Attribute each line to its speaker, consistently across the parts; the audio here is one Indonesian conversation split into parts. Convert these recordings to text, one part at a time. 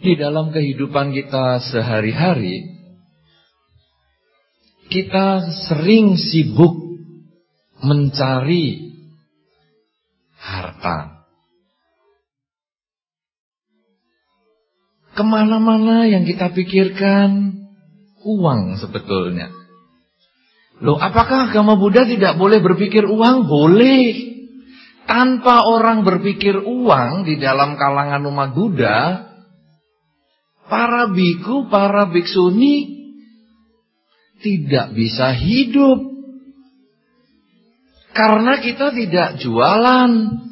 Speaker 1: Di dalam kehidupan kita sehari-hari, kita sering sibuk mencari harta. Kemana-mana yang kita pikirkan uang sebetulnya. Loh, apakah agama Buddha tidak boleh berpikir uang? Boleh. Tanpa orang berpikir uang di dalam kalangan umat Buddha, para biku, para biksuni tidak bisa hidup. Karena kita tidak jualan.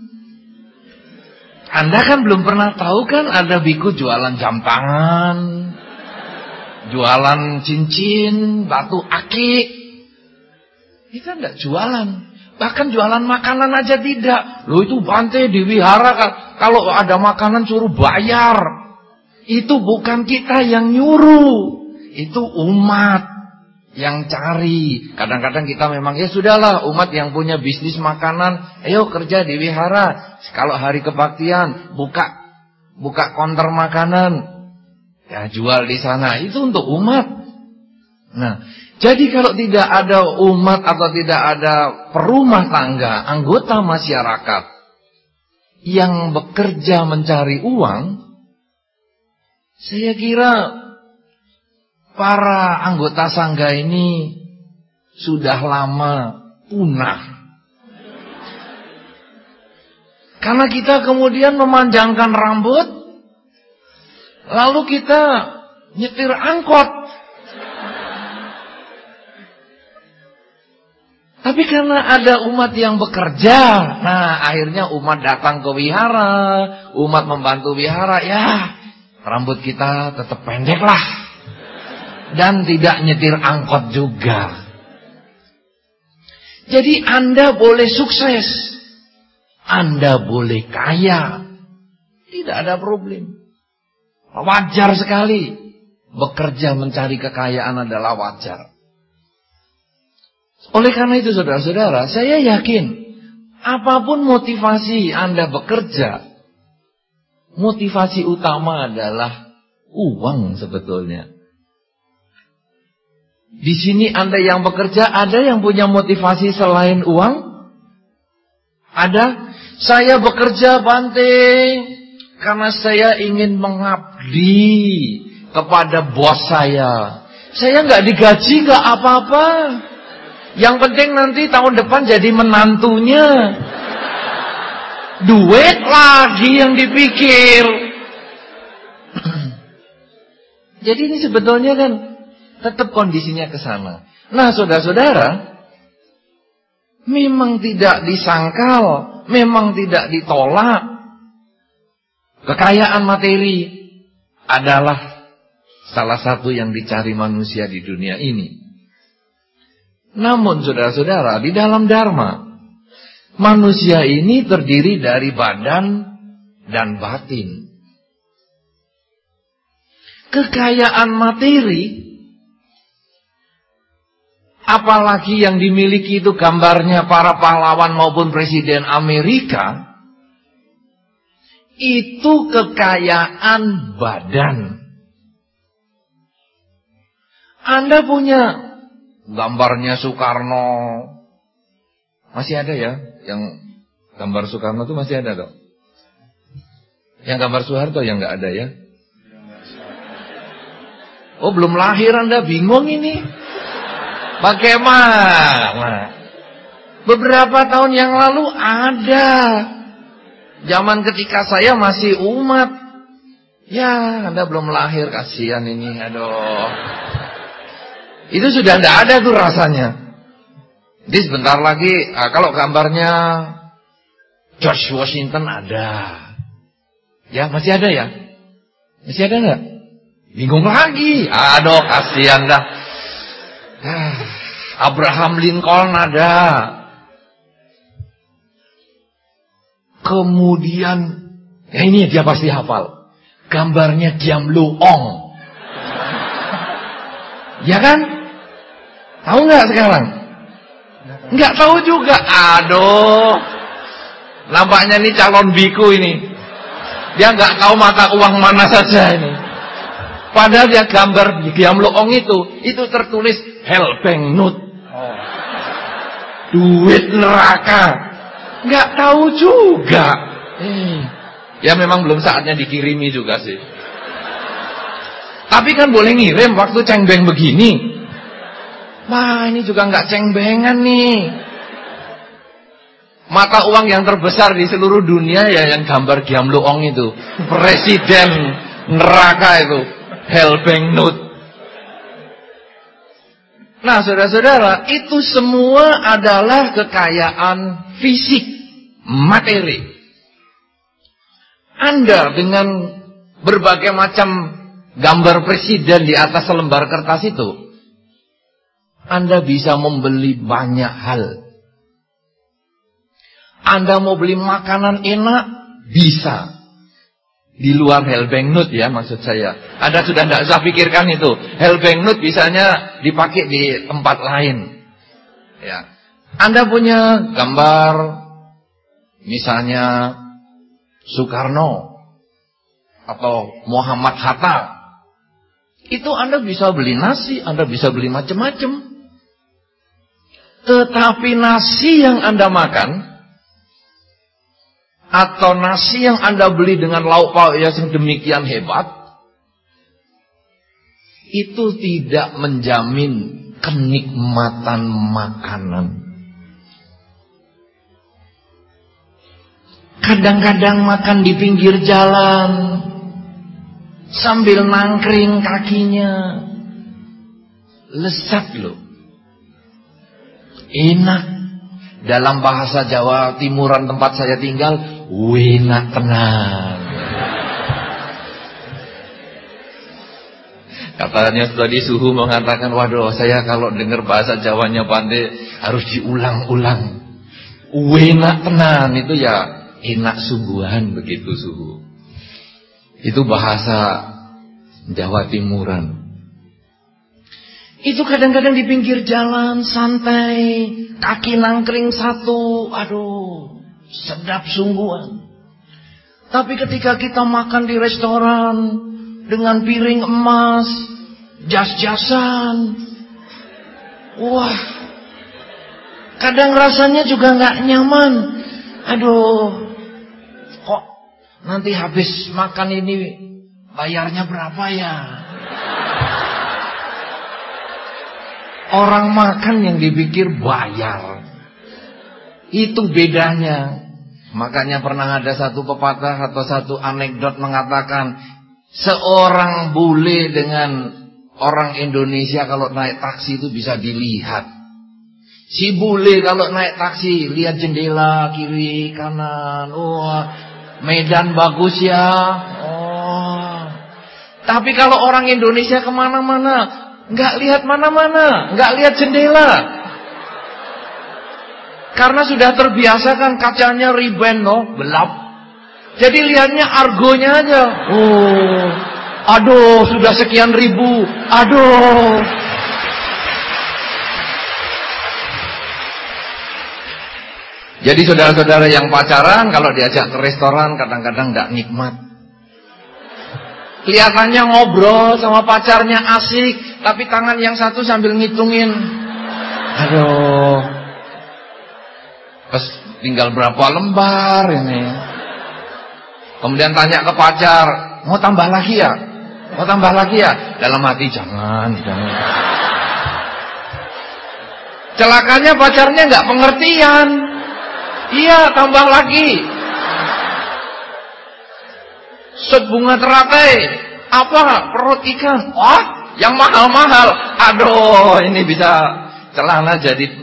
Speaker 1: Anda kan belum pernah tahu kan ada biku jualan jam tangan, jualan cincin, batu akik. Kita tidak jualan. Bahkan jualan makanan aja tidak. Loh, itu Bante di wihara kalau ada makanan suruh bayar. Itu bukan kita yang nyuruh. Itu umat yang cari. Kadang-kadang kita memang ya sudahlah, umat yang punya bisnis makanan, ayo kerja di wihara. Kalau hari kebaktian buka konter makanan, ya jual di sana. Itu untuk umat. Nah, jadi kalau tidak ada umat atau tidak ada perumah tangga, anggota masyarakat yang bekerja mencari uang, saya kira para anggota sangga ini sudah lama punah. Karena kita kemudian memanjangkan rambut, lalu kita nyetir angkot. Tapi karena ada umat yang bekerja, nah akhirnya umat datang ke wihara, umat membantu wihara, ya rambut kita tetap pendek lah. Dan tidak nyetir angkot juga. Jadi Anda boleh sukses, Anda boleh kaya, tidak ada problem. Wajar sekali. Bekerja mencari kekayaan adalah wajar. Oleh karena itu saudara-saudara, saya yakin apapun motivasi Anda bekerja, motivasi utama adalah uang sebetulnya. Di sini Anda yang bekerja, ada yang punya motivasi selain uang? Ada? Saya bekerja Bante karena saya ingin mengabdi kepada bos saya. Saya nggak digaji, nggak apa-apa. Yang penting nanti tahun depan jadi menantunya. Duit lagi yang dipikir. Jadi ini sebetulnya kan tetap kondisinya ke sana. Nah, saudara-saudara, memang tidak disangkal, memang tidak ditolak. Kekayaan materi adalah salah satu yang dicari manusia di dunia ini. Namun saudara-saudara, di dalam Dharma, manusia ini terdiri dari badan dan batin. Kekayaan materi, apalagi yang dimiliki itu gambarnya para pahlawan maupun presiden Amerika, itu kekayaan badan. Anda punya gambarnya Soekarno, masih ada ya? Yang gambar Soekarno itu masih ada dong? Yang gambar Soeharto yang nggak ada ya? Oh, belum lahir Anda bingung ini. Bagaimana? Beberapa tahun yang lalu ada. Zaman ketika saya masih umat. Ya, Anda belum lahir, kasihan ini. Aduh. Itu sudah tidak ada tuh rasanya. Jadi sebentar lagi, kalau gambarnya George Washington ada. Ya, masih ada ya? Masih ada nggak? Bingung lagi. Aduh, kasihan dah. Abraham Lincoln ada. Kemudian, ya ini dia pasti hafal. Gambarnya Giam Lo Ong. Ya kan? Tahu nggak sekarang? Nggak tahu juga. Aduh. Nampaknya ini calon biku ini. Dia nggak tahu mata uang mana saja ini. Padahal dia gambar Giamloong itu tertulis Helbengnut. Duit neraka. Nggak tahu juga. Ya memang belum saatnya dikirimi juga sih. Tapi kan boleh ngirim waktu cengbeng begini. Wah, ini juga nggak cengbengan nih. Mata uang yang terbesar di seluruh dunia ya yang gambar Giamloong itu. Presiden neraka itu. Helbengnut. Nah, saudara-saudara, itu semua adalah kekayaan fisik, materi. Anda dengan berbagai macam gambar presiden di atas selembar kertas itu, Anda bisa membeli banyak hal. Anda mau beli makanan enak, bisa. Di luar Helbengnut ya maksud saya. Anda sudah tidak usah pikirkan itu. Helbengnut bisanya dipakai di tempat lain. Ya. Anda punya gambar misalnya Soekarno atau Muhammad Hatta. Itu Anda bisa beli nasi, Anda bisa beli macam-macam. Tetapi nasi yang Anda makan atau nasi yang Anda beli dengan lauk pauk yang demikian hebat, itu tidak menjamin kenikmatan makanan. Kadang-kadang makan di pinggir jalan sambil nangkring kakinya, lezat loh, enak. Dalam bahasa Jawa Timuran tempat saya tinggal, enak tenang. Katanya tadi Suhu mengatakan, waduh saya kalau dengar bahasa Jawanya pandai harus diulang-ulang. Enak tenang itu ya enak sungguhan begitu Suhu. Itu bahasa Jawa Timuran. Itu kadang-kadang di pinggir jalan santai, kaki nangkring satu, aduh, sedap sungguhan. Tapi ketika kita makan di restoran dengan piring emas, jas-jasan, wah, kadang rasanya juga nggak nyaman. Aduh, kok nanti habis makan ini bayarnya berapa ya? Orang makan yang dipikir bayar. Itu bedanya. Makanya pernah ada satu pepatah atau satu anekdot mengatakan, seorang bule dengan orang Indonesia kalau naik taksi itu bisa dilihat. Si bule kalau naik taksi lihat jendela kiri kanan, wah medan bagus ya. Oh. Tapi kalau orang Indonesia kemana-mana nggak lihat mana-mana, nggak lihat jendela. Karena sudah terbiasa kan kacanya riben loh, gelap. Jadi lihatnya argonya aja. Oh, aduh sudah sekian ribu, aduh. Jadi saudara-saudara yang pacaran kalau diajak ke restoran kadang-kadang nggak nikmat. Kelihatannya ngobrol sama pacarnya asik, tapi tangan yang satu sambil ngitungin. Aduh. Pas tinggal berapa lembar ini. Kemudian tanya ke pacar, mau tambah lagi ya? Mau tambah lagi ya? Dalam hati jangan. Celakanya pacarnya nggak pengertian. Iya, tambah lagi. Sup bunga teratai. Apa? Perut ikan. Wah, yang mahal-mahal. Aduh, ini bisa celana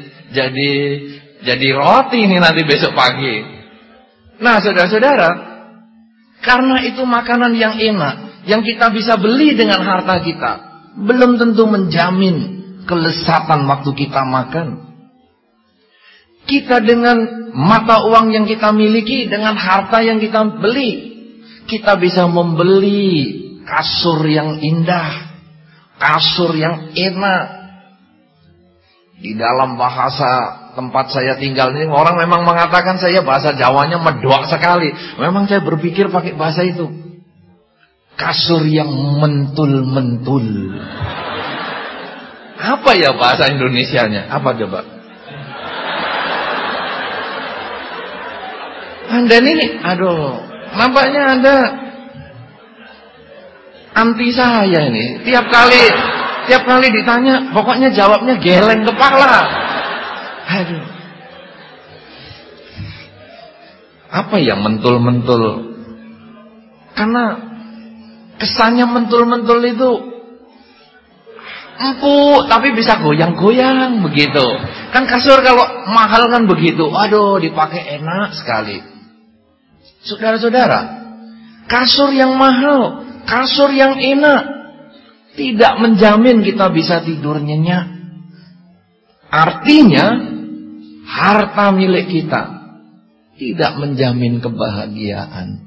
Speaker 1: jadi roti ini nanti besok pagi. Nah, saudara-saudara, karena itu makanan yang enak, yang kita bisa beli dengan harta kita, belum tentu menjamin kelezatan waktu kita makan. Kita dengan mata uang yang kita miliki, dengan harta yang kita beli, kita bisa membeli kasur yang indah, kasur yang enak. Di dalam bahasa tempat saya tinggal ini, orang memang mengatakan saya bahasa Jawanya medok sekali. Memang saya berpikir pakai bahasa itu. kasur yang mentul-mentul. Apa ya bahasa Indonesianya? Apa coba? Anda ini, aduh, nampaknya Anda anti saya ini. Tiap kali ditanya, pokoknya jawabnya geleng kepala. Aduh. Apa yang mentul-mentul? Karena kesannya mentul-mentul itu empuk, tapi bisa goyang-goyang begitu. Kan kasur kalau mahal kan begitu. Aduh, dipakai enak sekali. Saudara-saudara, kasur yang mahal, kasur yang enak tidak menjamin kita bisa tidur nyenyak. Artinya, harta milik kita tidak menjamin kebahagiaan.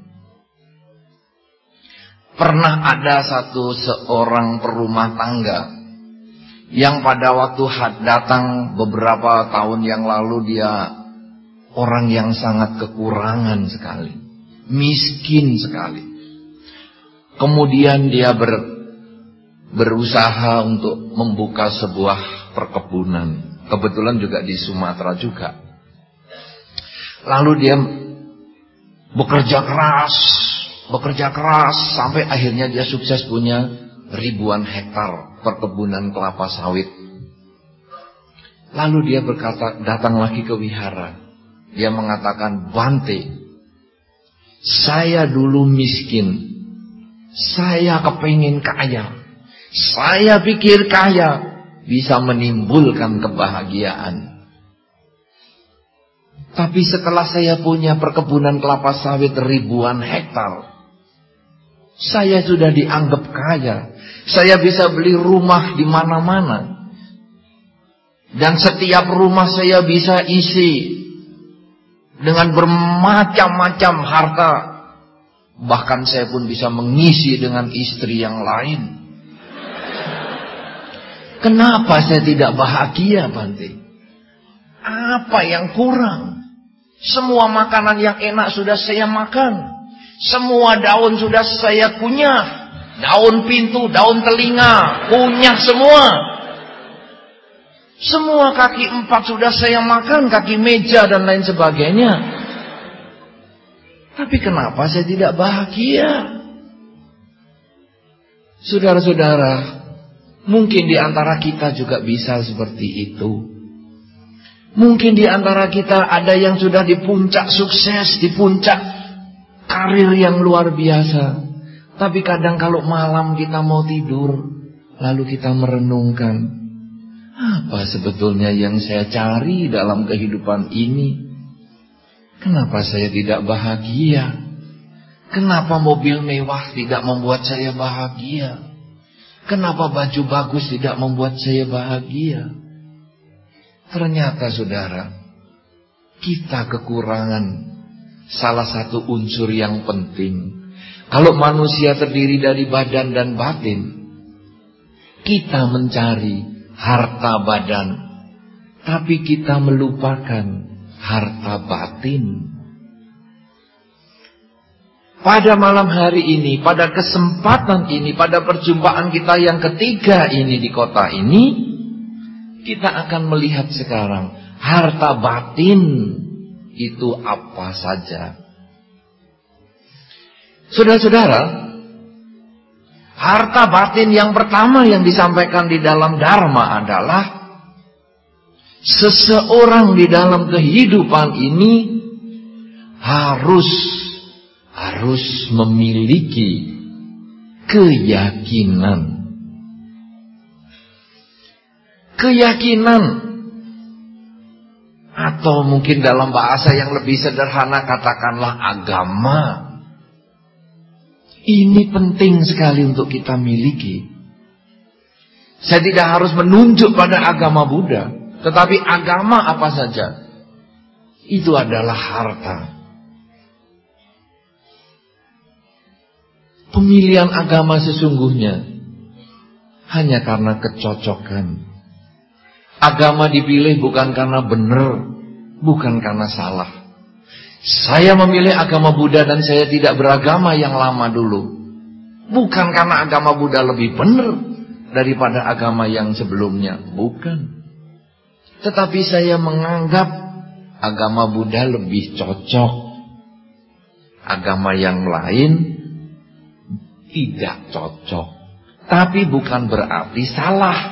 Speaker 1: Pernah ada seorang perumah tangga yang pada waktu datang beberapa tahun yang lalu, dia orang yang sangat kekurangan sekali, miskin sekali. Kemudian dia berusaha untuk membuka sebuah perkebunan. Kebetulan juga di Sumatera juga. Lalu dia bekerja keras sampai akhirnya dia sukses punya ribuan hektar perkebunan kelapa sawit. Lalu dia datang lagi ke wihara. Dia mengatakan, Bante, saya dulu miskin, saya kepingin kaya, saya pikir kaya bisa menimbulkan kebahagiaan. Tapi setelah saya punya perkebunan kelapa sawit ribuan hektar, saya sudah dianggap kaya. Saya bisa beli rumah di mana-mana. Dan setiap rumah saya bisa isi dengan bermacam-macam harta. Bahkan saya pun bisa mengisi dengan istri yang lain. Kenapa saya tidak bahagia, Bante? Apa yang kurang? Semua makanan yang enak sudah saya makan. Semua daun sudah saya kunyah. Daun pintu, daun telinga, kunyah semua. Semua kaki empat sudah saya makan, kaki meja dan lain sebagainya. Tapi kenapa saya tidak bahagia? Saudara-saudara, mungkin di antara kita juga bisa seperti itu. Mungkin di antara kita ada yang sudah di puncak sukses, di puncak karir yang luar biasa. Tapi kadang kalau malam kita mau tidur, lalu kita merenungkan, apa sebetulnya yang saya cari dalam kehidupan ini? Kenapa saya tidak bahagia? Kenapa mobil mewah tidak membuat saya bahagia? Kenapa baju bagus tidak membuat saya bahagia? Ternyata saudara, kita kekurangan salah satu unsur yang penting. Kalau manusia terdiri dari badan dan batin, kita mencari harta badan, tapi kita melupakan harta batin. Pada malam hari ini, pada kesempatan ini, pada perjumpaan kita yang ketiga ini di kota ini, kita akan melihat sekarang harta batin itu apa saja. Saudara-saudara, harta batin yang pertama yang disampaikan di dalam Dharma adalah seseorang di dalam kehidupan ini harus memiliki keyakinan. Keyakinan, atau mungkin dalam bahasa yang lebih sederhana katakanlah agama. Ini penting sekali untuk kita miliki. Saya tidak harus menunjuk pada agama Buddha, tetapi agama apa saja, itu adalah harta. Pemilihan agama sesungguhnya hanya karena kecocokan. Agama dipilih bukan karena benar, bukan karena salah. Saya memilih agama Buddha dan saya tidak beragama yang lama dulu. Bukan karena agama Buddha lebih benar daripada agama yang sebelumnya, bukan. Tetapi saya menganggap agama Buddha lebih cocok. Agama yang lain tidak cocok. Tapi bukan berarti salah.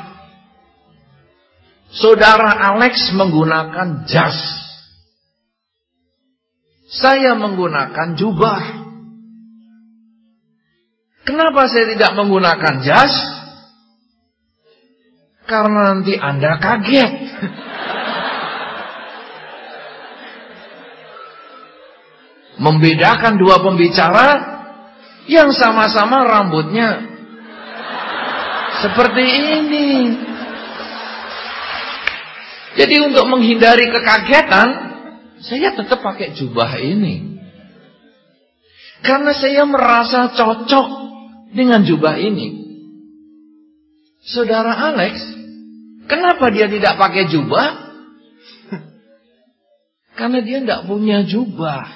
Speaker 1: Saudara Alex menggunakan jas. Saya menggunakan jubah. Kenapa saya tidak menggunakan jas? Karena nanti Anda kaget. Membedakan dua pembicara yang sama-sama rambutnya seperti ini. Jadi untuk menghindari kekagetan, saya tetap pakai jubah ini. Karena saya merasa cocok dengan jubah ini. Saudara Alex, kenapa dia tidak pakai jubah? Karena dia tidak punya jubah.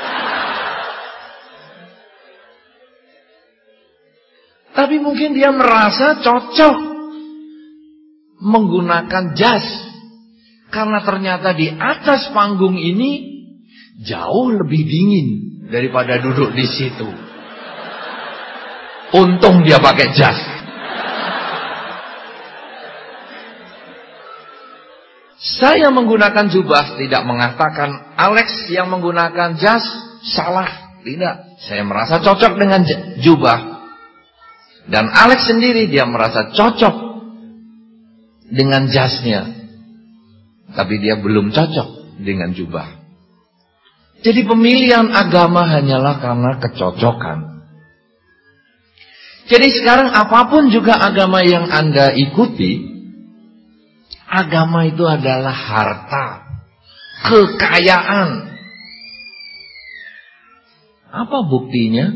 Speaker 1: Tapi mungkin dia merasa cocok menggunakan jas. Karena ternyata di atas panggung ini jauh lebih dingin daripada duduk di situ. Untung dia pakai jas. Saya menggunakan jubah tidak mengatakan Alex yang menggunakan jas salah. Tidak. Saya merasa cocok dengan jubah. Dan Alex sendiri dia merasa cocok dengan jasnya. Tapi dia belum cocok dengan jubah. Jadi pemilihan agama hanyalah karena kecocokan. Jadi sekarang apapun juga agama yang Anda ikuti, agama itu adalah harta, kekayaan. Apa buktinya?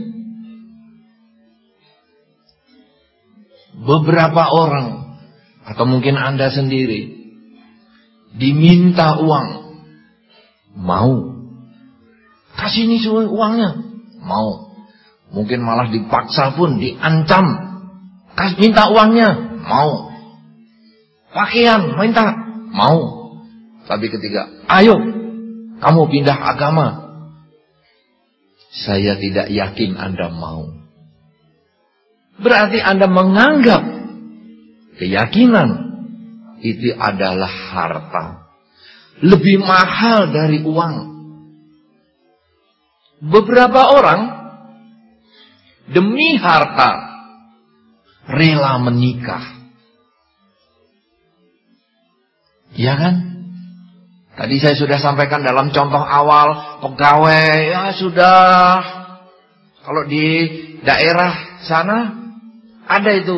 Speaker 1: Beberapa orang, atau mungkin Anda sendiri, diminta uang, mau. Kasih ini uangnya, mau. Mungkin malah dipaksa pun, diancam, minta uangnya, mau. Pakaian, minta, mau. Tapi ketika, ayo, kamu pindah agama, saya tidak yakin Anda mau. Berarti Anda menganggap keyakinan itu adalah harta. Lebih mahal dari uang. Beberapa orang demi harta rela menikah. Iya kan? Tadi saya sudah sampaikan dalam contoh awal, pegawai ya sudah. Kalau di daerah sana ada itu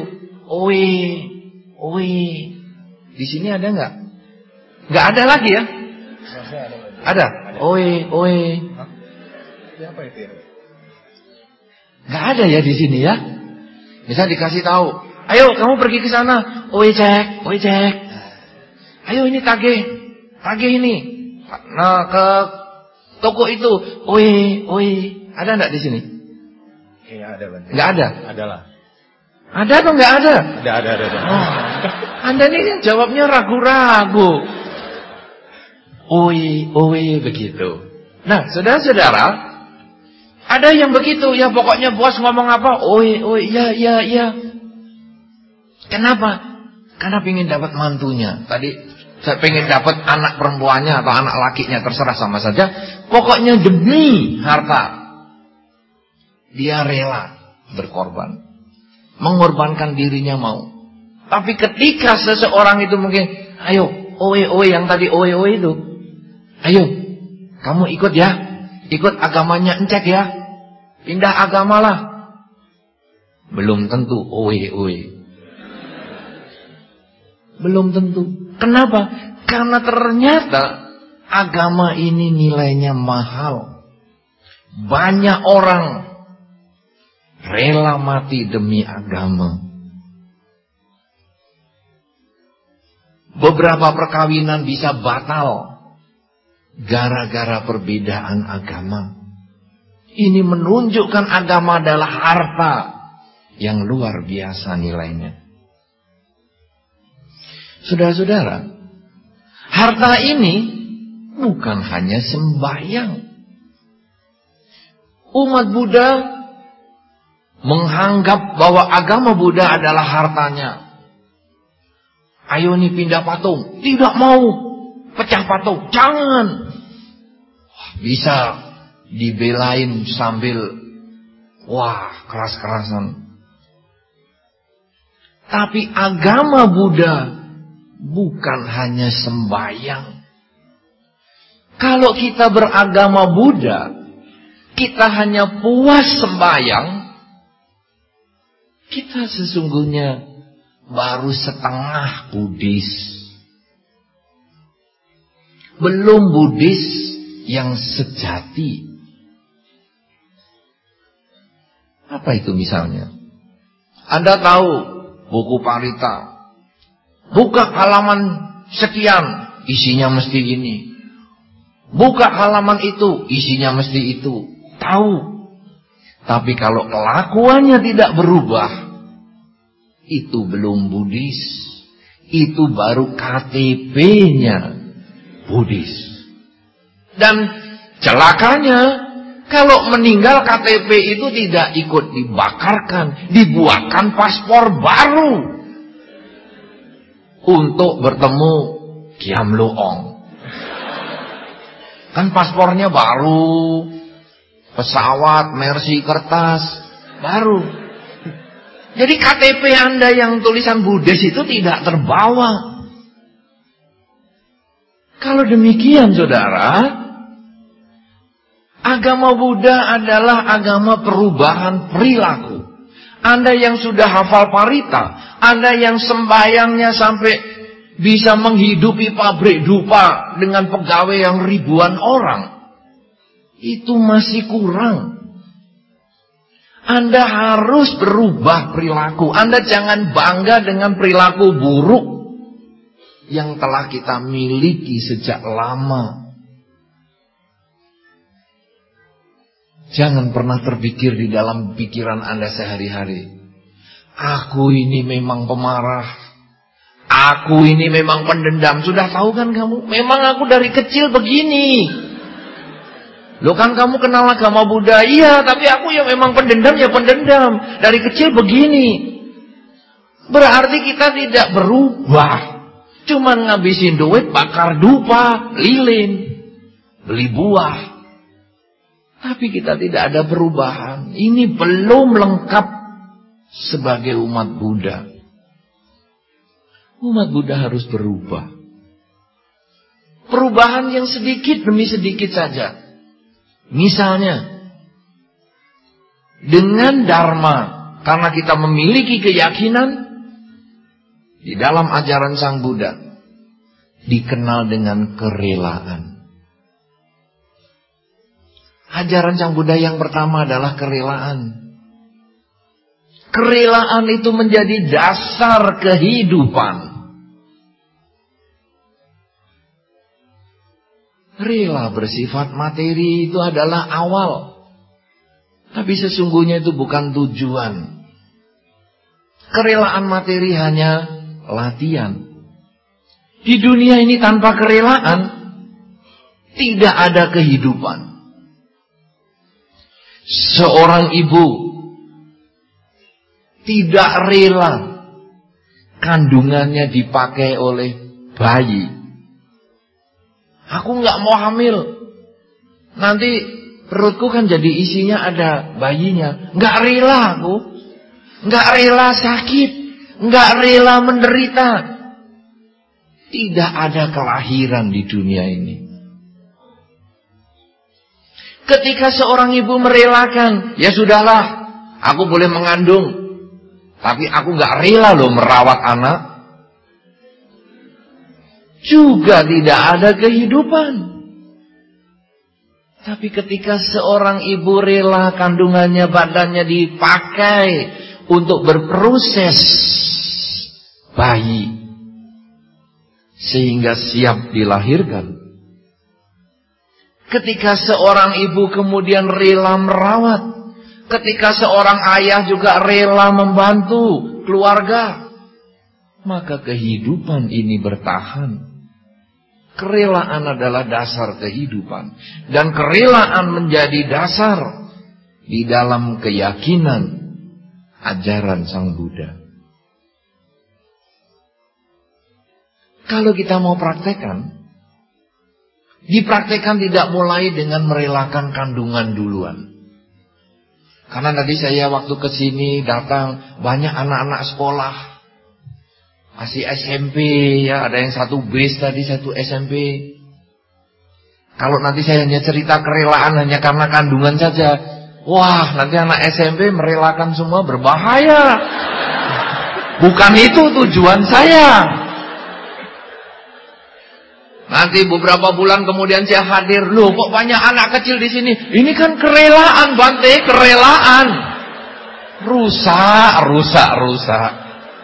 Speaker 1: owe. Di sini ada nggak? Nggak ada lagi ya? Ada. Oe.
Speaker 2: Siapa itu ya?
Speaker 1: Nggak ada ya di sini ya? Bisa dikasih tahu. Ayo kamu pergi ke sana. Oe cek. Ayo ini tagih ini. Nah ke toko itu. Oe. Ada nggak di sini?
Speaker 2: Iya ada Bang.
Speaker 1: Nggak ada.
Speaker 2: Adalah.
Speaker 1: Ada atau nggak ada?
Speaker 2: Ada.
Speaker 1: Oh, Anda ini jawabnya ragu-ragu. Oe begitu. Nah, saudara-saudara, ada yang begitu ya, pokoknya bos ngomong apa, oe, ya. Kenapa? Karena pengen dapat mantunya. Tadi saya pengen dapat anak perempuannya atau anak lakinya, terserah sama saja. Pokoknya demi harta dia rela berkorban. Mengorbankan dirinya mau. Tapi ketika seseorang itu mungkin, ayo, oe yang tadi oe itu, ayo, kamu ikut ya, ikut agamanya encek ya, pindah agamalah. Belum tentu oe. Belum tentu. Kenapa? Karena ternyata agama ini nilainya mahal. Banyak orang rela mati demi agama. Beberapa perkawinan bisa batal gara-gara perbedaan agama. Ini menunjukkan agama adalah harta yang luar biasa nilainya. Saudara-saudara, harta ini bukan hanya sembahyang. Umat Buddha menganggap bahwa agama Buddha adalah hartanya. Ayo nih pindah patung. Tidak mau pecah patung. Jangan. Bisa dibelain sambil keras-kerasan. Tapi agama Buddha bukan hanya sembahyang. Kalau kita beragama Buddha, kita hanya puas sembahyang, kita sesungguhnya baru setengah Buddhis. Belum Buddhis yang sejati. Apa itu misalnya? Anda tahu buku Parita. Buka halaman sekian, isinya mesti ini. Buka halaman itu, isinya mesti itu. Tahu. Tapi kalau kelakuannya tidak berubah, itu belum Buddhis. Itu baru KTP-nya Buddhis. Dan celakanya, kalau meninggal KTP itu tidak ikut dibakarkan, dibuatkan paspor baru untuk bertemu Kiam Loong. Kan paspornya baru, pesawat, Mercy, kertas, baru. Jadi KTP Anda yang tulisan Buddhis itu tidak terbawa. Kalau demikian saudara, agama Buddha adalah agama perubahan perilaku. Anda yang sudah hafal Parita, Anda yang sembahyangnya sampai bisa menghidupi pabrik dupa dengan pegawai yang ribuan orang, itu masih kurang. Anda harus berubah perilaku. Anda jangan bangga dengan perilaku buruk yang telah kita miliki sejak lama. Jangan pernah terpikir di dalam pikiran Anda sehari-hari, aku ini memang pemarah, aku ini memang pendendam. Sudah tahu kan kamu, memang aku dari kecil begini. Loh kan kamu kenal agama Buddha. Iya, tapi aku yang memang pendendam ya pendendam. Dari kecil begini. Berarti kita tidak berubah. Cuman ngabisin duit, bakar dupa, lilin, beli buah. Tapi kita tidak ada perubahan. Ini belum lengkap sebagai umat Buddha. Umat Buddha harus berubah. Perubahan yang sedikit demi sedikit saja. Misalnya, dengan Dharma, karena kita memiliki keyakinan di dalam ajaran Sang Buddha, dikenal dengan kerelaan. Ajaran Sang Buddha yang pertama adalah kerelaan. Kerelaan itu menjadi dasar kehidupan. Rela bersifat materi itu adalah awal. Tapi sesungguhnya itu bukan tujuan. Kerelaan materi hanya latihan. Di dunia ini tanpa kerelaan, tidak ada kehidupan. Seorang ibu tidak rela kandungannya dipakai oleh bayi. Aku nggak mau hamil. Nanti perutku kan jadi isinya ada bayinya. Nggak rela aku. Nggak rela sakit. Nggak rela menderita. Tidak ada kelahiran di dunia ini. Ketika seorang ibu merelakan, ya sudahlah, aku boleh mengandung. Tapi aku nggak rela loh merawat anak. Juga tidak ada kehidupan. Tapi ketika seorang ibu rela kandungannya, badannya dipakai untuk berproses bayi sehingga siap dilahirkan. Ketika seorang ibu kemudian rela merawat, ketika seorang ayah juga rela membantu keluarga, maka kehidupan ini bertahan. Kerelaan adalah dasar kehidupan, dan kerelaan menjadi dasar di dalam keyakinan ajaran Sang Buddha. Kalau kita mau praktekkan, dipraktekkan tidak mulai dengan merelakan kandungan duluan. Karena tadi saya waktu kesini datang banyak anak-anak sekolah, masih SMP ya, ada yang satu base tadi, satu SMP. Kalau nanti saya hanya cerita kerelaan hanya karena kandungan saja, wah nanti anak SMP merelakan semua, berbahaya. Bukan itu tujuan saya. Nanti beberapa bulan kemudian saya hadir, loh kok banyak anak kecil di sini? Ini kan kerelaan, Bante, kerelaan. Rusak.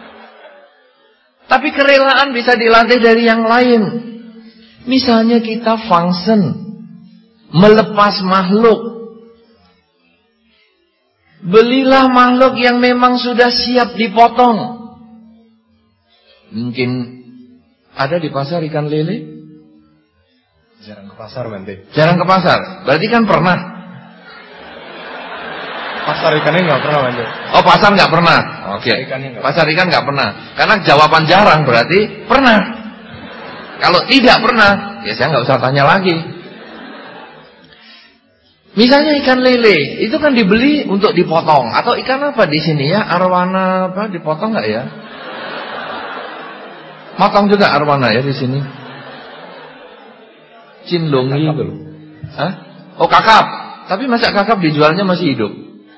Speaker 1: Tapi kerelaan bisa dilatih dari yang lain. Misalnya kita function, melepas makhluk. Belilah makhluk yang memang sudah siap dipotong. Mungkin ada di pasar ikan lele?
Speaker 2: Jarang ke pasar, Bante.
Speaker 1: Jarang ke pasar, berarti kan pernah.
Speaker 2: Pasar ikannya nggak pernah, Bante.
Speaker 1: Oh, pasar nggak pernah. Oke. Pasar ikan nggak pernah. Karena jawaban jarang berarti pernah. Kalau tidak pernah, ya saya nggak usah tanya lagi. Misalnya ikan lele, itu kan dibeli untuk dipotong. Atau ikan apa di sini ya? Arwana apa dipotong nggak ya? Motong juga arwana ya di sini. Cinlongi itu. Hah? Oh, kakap. Tapi masa kakap dijualnya masih hidup?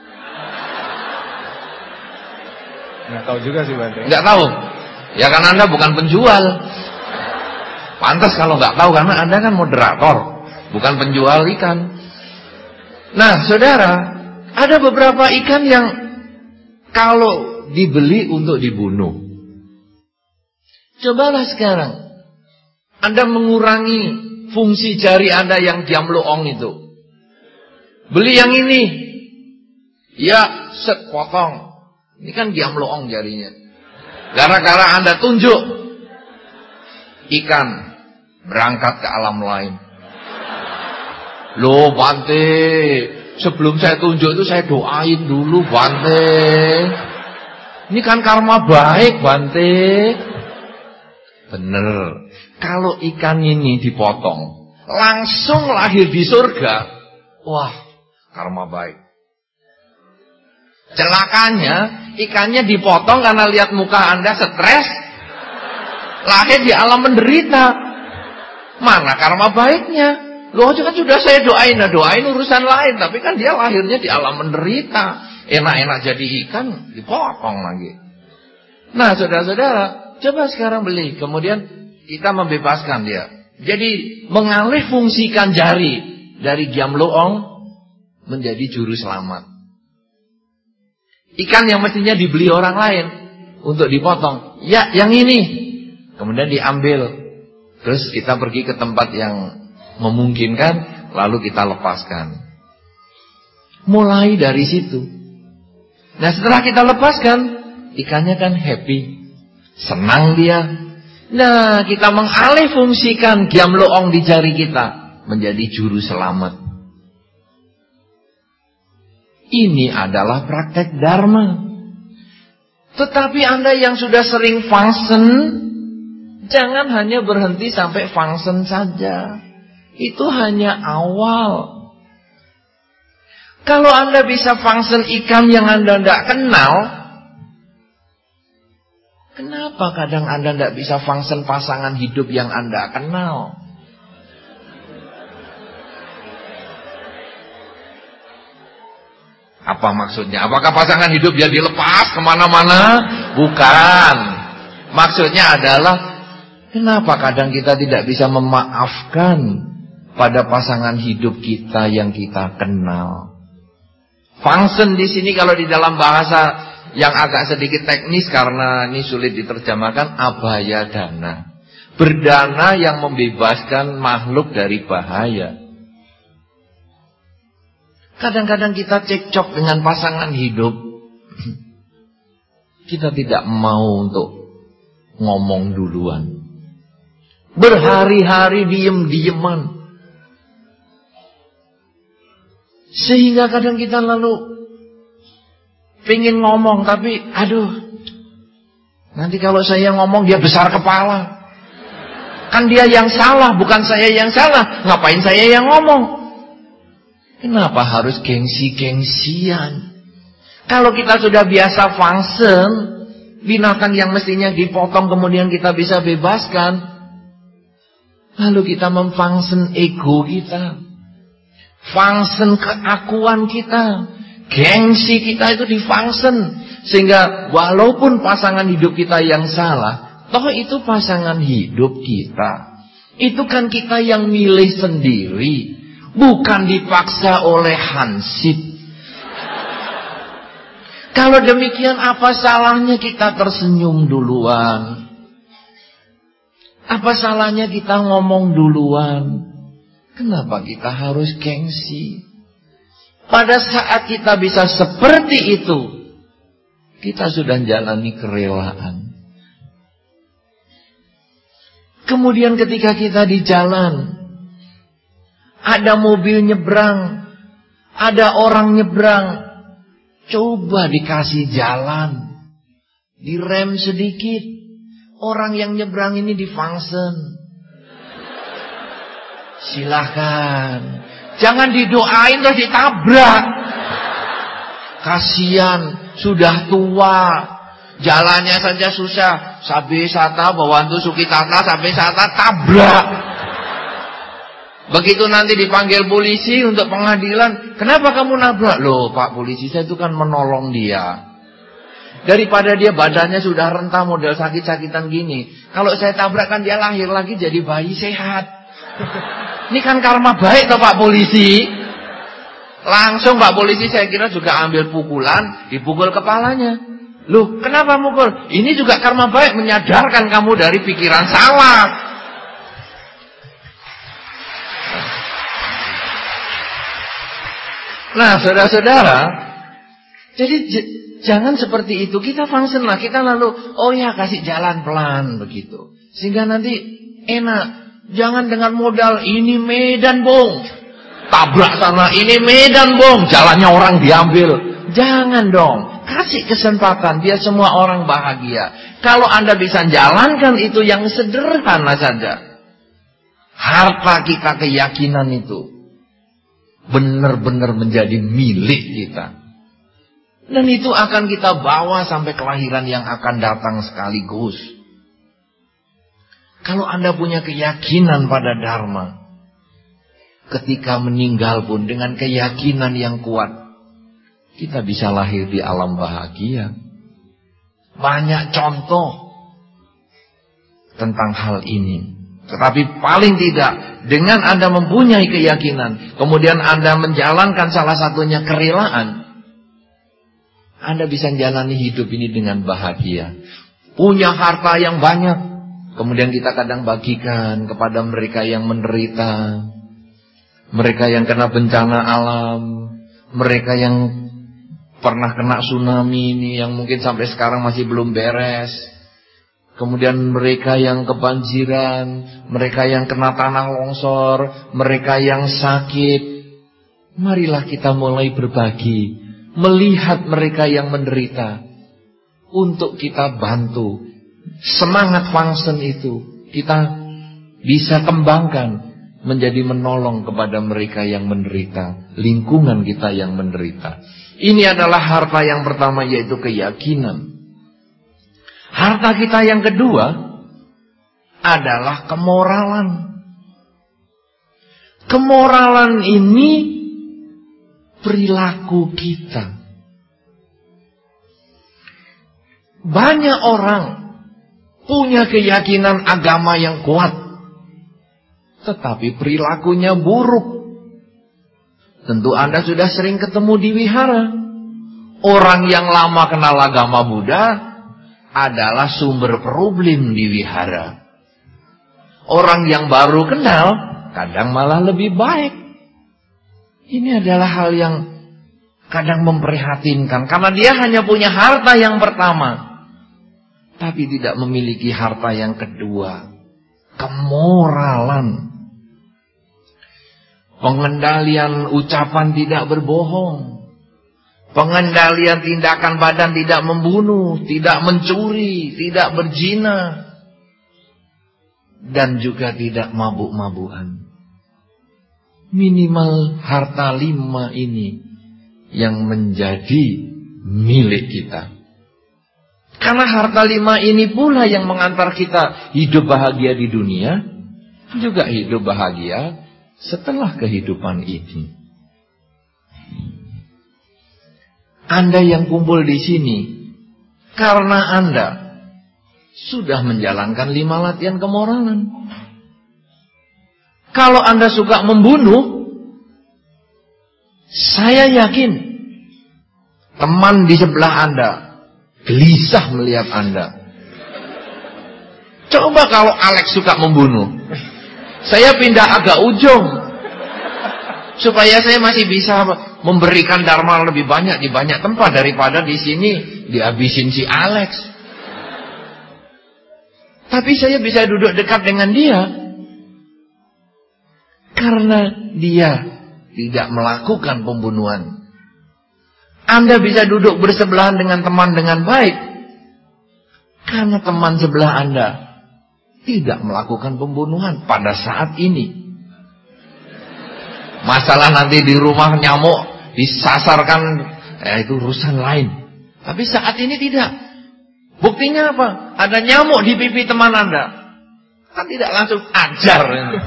Speaker 2: Nggak tahu juga sih, Bante.
Speaker 1: Nggak tahu. Ya karena Anda bukan penjual. Pantas kalau nggak tahu, karena Anda kan moderator, bukan penjual ikan. Nah, saudara, ada beberapa ikan yang kalau dibeli untuk dibunuh. Cobalah sekarang Anda mengurangi fungsi jari Anda yang diamloong itu. Beli yang ini. Ya, set potong. Ini kan diamloong jarinya. Gara-gara Anda tunjuk, ikan berangkat ke alam lain. Loh Bante, sebelum saya tunjuk itu saya doain dulu Bante. Ini kan karma baik Bante. Bener. Kalau ikan ini dipotong, langsung lahir di surga. Wah, karma baik. Celakanya, ikannya dipotong karena lihat muka Anda stres, lahir di alam menderita. Mana karma baiknya? Loh, kan sudah saya doain urusan lain, tapi kan dia lahirnya di alam menderita. Enak-enak jadi ikan, dipotong lagi. Nah, saudara-saudara, coba sekarang beli, kemudian kita membebaskan dia. Jadi mengalih fungsikan jari dari giamloong menjadi juru selamat. Ikan yang mestinya dibeli orang lain untuk dipotong, ya yang ini. Kemudian diambil. Terus kita pergi ke tempat yang memungkinkan, lalu kita lepaskan. Mulai dari situ. Nah, setelah kita lepaskan, ikannya kan happy, senang dia. Nah, kita mengalih fungsikan giamloong di jari kita menjadi juru selamat. Ini adalah praktek dharma. Tetapi Anda yang sudah sering function, jangan hanya berhenti sampai function saja. Itu hanya awal. Kalau Anda bisa function ikan yang Anda tidak kenal, kenapa kadang Anda tidak bisa function pasangan hidup yang Anda kenal? Apa maksudnya? Apakah pasangan hidup dia dilepas kemana-mana? Bukan. Maksudnya adalah, kenapa kadang kita tidak bisa memaafkan pada pasangan hidup kita yang kita kenal? Function di sini kalau di dalam bahasa yang agak sedikit teknis karena ini sulit diterjemahkan, abhaya dana. Berdana yang membebaskan makhluk dari bahaya. Kadang-kadang kita cekcok dengan pasangan hidup. Kita tidak mau untuk ngomong duluan. Berhari-hari diem-dieman. Sehingga kadang kita lalu pengen ngomong, tapi aduh, nanti kalau saya ngomong dia besar kepala. Kan dia yang salah, bukan saya yang salah. Ngapain saya yang ngomong? Kenapa harus gengsi-gengsian? Kalau kita sudah biasa function, binatang yang mestinya dipotong kemudian kita bisa bebaskan, lalu kita memfunction ego kita, function keakuan kita, gengsi kita itu difunction. Sehingga walaupun pasangan hidup kita yang salah, toh itu pasangan hidup kita. Itu kan kita yang milih sendiri, bukan dipaksa oleh hansip. Kalau demikian, apa salahnya kita tersenyum duluan? Apa salahnya kita ngomong duluan? Kenapa kita harus gengsi? Pada saat kita bisa seperti itu, kita sudah jalani kerelaan. Kemudian ketika kita di jalan, ada mobil nyebrang, ada orang nyebrang, coba dikasih jalan, direm sedikit, orang yang nyebrang ini difunction. Silahkan, jangan didoain terus ditabrak. Kasihan, sudah tua, jalannya saja susah. Sabe sata bawantu sukitata, sabe sata tabrak. Begitu nanti dipanggil polisi untuk pengadilan, kenapa kamu nabrak? Loh Pak polisi, saya itu kan menolong dia. Daripada dia badannya sudah rentah model sakit-sakitan gini, kalau saya tabrak kan dia lahir lagi jadi bayi sehat. Ini kan karma baik toh Pak polisi. Langsung Pak polisi saya kira juga ambil pukulan, dipukul kepalanya. Loh kenapa mukul? Ini juga karma baik, menyadarkan kamu dari pikiran salah. Nah saudara-saudara, jadi jangan seperti itu. Kita function lah, kita lalu oh ya kasih jalan pelan begitu, sehingga nanti enak. Jangan dengan modal ini Medan Bong, tabrak sana, ini Medan Bong, jalannya orang diambil. Jangan dong, kasih kesempatan biar semua orang bahagia. Kalau Anda bisa jalankan itu yang sederhana saja, harta kita, keyakinan itu benar-benar menjadi milik kita. Dan itu akan kita bawa sampai kelahiran yang akan datang sekaligus. Kalau Anda punya keyakinan pada Dharma, ketika meninggal pun dengan keyakinan yang kuat, kita bisa lahir di alam bahagia. Banyak contoh tentang hal ini. Tetapi paling tidak, dengan Anda mempunyai keyakinan, kemudian Anda menjalankan salah satunya kerelaan, Anda bisa jalani hidup ini dengan bahagia. Punya harta yang banyak, kemudian kita kadang bagikan kepada mereka yang menderita, mereka yang kena bencana alam, mereka yang pernah kena tsunami ini, yang mungkin sampai sekarang masih belum beres. Kemudian mereka yang kebanjiran, mereka yang kena tanah longsor, mereka yang sakit. Marilah kita mulai berbagi, melihat mereka yang menderita, untuk kita bantu. Semangat function itu kita bisa kembangkan menjadi menolong kepada mereka yang menderita, lingkungan kita yang menderita. Ini adalah harta yang pertama, yaitu keyakinan. Harta kita yang kedua adalah kemoralan. Kemoralan ini perilaku kita. Banyak orang punya keyakinan agama yang kuat, tetapi perilakunya buruk. Tentu Anda sudah sering ketemu di wihara. Orang yang lama kenal agama Buddha adalah sumber problem di wihara. Orang yang baru kenal kadang malah lebih baik. Ini adalah hal yang kadang memprihatinkan. Karena dia hanya punya harta yang pertama, tapi tidak memiliki harta yang kedua. Kemoralan. Pengendalian ucapan tidak berbohong. Pengendalian tindakan badan tidak membunuh, tidak mencuri, tidak berzina. Dan juga tidak mabuk-mabukan. Minimal harta 5 ini yang menjadi milik kita. Karena harta 5 ini pula yang mengantar kita hidup bahagia di dunia, juga hidup bahagia setelah kehidupan ini. Anda yang kumpul di sini karena Anda sudah menjalankan 5 latihan kemoralan. Kalau Anda suka membunuh, saya yakin teman di sebelah Anda gelisah melihat Anda. Coba kalau Alex suka membunuh, saya pindah agak ujung supaya saya masih bisa memberikan dharma lebih banyak di banyak tempat daripada di sini dihabisin si Alex. Tapi saya bisa duduk dekat dengan dia karena dia tidak melakukan pembunuhan. Anda bisa duduk bersebelahan dengan teman dengan baik karena teman sebelah Anda tidak melakukan pembunuhan pada saat ini. Masalah nanti di rumah nyamuk disasarkan, itu urusan lain. Tapi saat ini tidak. Buktinya apa? Ada nyamuk di pipi teman Anda, kan tidak langsung ajar.